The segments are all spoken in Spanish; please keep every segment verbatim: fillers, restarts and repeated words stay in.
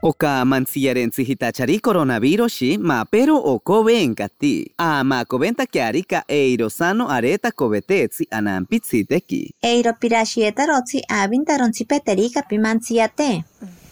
Oka mansiyarensi hitachari coronavirus ma pero okobe enkati. Ama kobenta kiarika eiro sano areta kobetetsi anampitsiteki. Eiro pirashieta rotsi abintaronsi peterika pimansiate.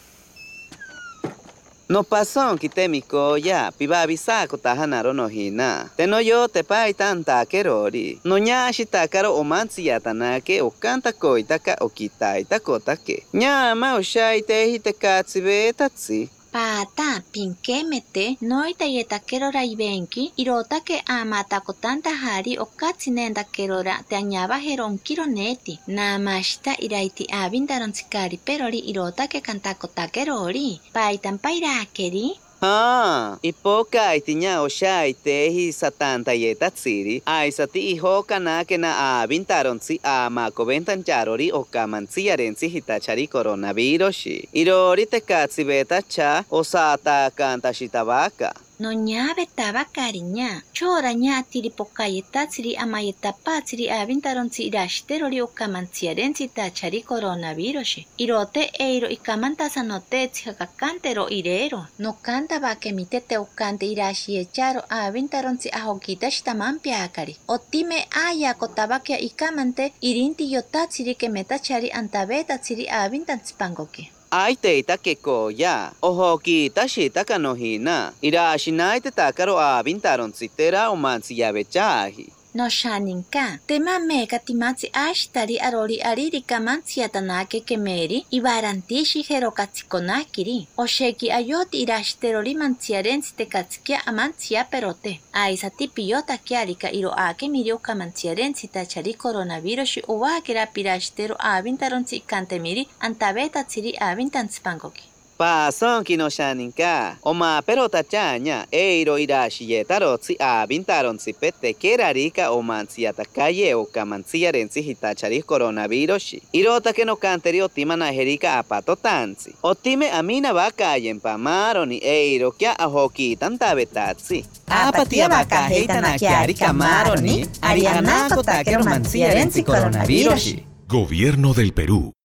No pasó kitemiko ya piba avisa kotahanaro no hina. Teno yo te pai tanta kerori. No nya shitakaro omansi yatanake okanta koitaka okitaita kotake. Nya ma oshaite hitekatsi tatsi. Pata pinkemete noita yetakerora ibenki irotake amata kotanta hari okatsinenda kerora te añaba heronkiro neti. Namashita iraiti abintaronsi kari perori irotake kantakotakerori. Paitan pairakeri. Ah, ipoka itinya oshaite hi satanta yetatsiri. Aisati ihoka na kena abintaronsi ama kobentan charori okamansiyarensi hitachari coronavirus. Irori tekatsi betacha osata kanta shitabaka. No ñabe tabakariña. Chora ña tiripokayetatsiri amayetapatsiri abintaronsi irashiterori okamansiyarensi tachari coronavirus. Irote eiro ikamantasanotetsi hakakantero irero. No kanta bakemitete okante irashiecharo abintaronsi ahokita shtamampiakari. Otime aya kotabakia ikamante irinti yotatsiri kemetachari antabetatsiri abintansipangoke. Aiteita keko ya. Ojo kita shita kanohina. Irashinaite takaro abintaronsi tera omansi yabechahi. No shaninka. Tema meka timatsi ashtari arori ariri kamansi yatanake kemeri ibarantishi herokatsikonakiri. Osheki ayoti irashiterori mansiyarensi tekatsikia amansia perote. Aisati piyota kiarika iro ake mirio kamansiyarensi tachari coronavirus uwakira pirashtero abintaronsi kantemiri antabetatsiri abintansipangoki. Pason kino shaninka. Oma perota chaña eiro irashi yetarotsi abintaronsi pete kerarika omansi yatakaye okamansiyarensi hitachari coronavirus. Irota que no canterio timana herika apato tansi. Otime amina baka yempamaro ni eiro kya ahoki tantabetatsi. Apatia baka heitana kiari kamaro ni ariana kotake romansiyarensi coronavirus. Gobierno del Perú.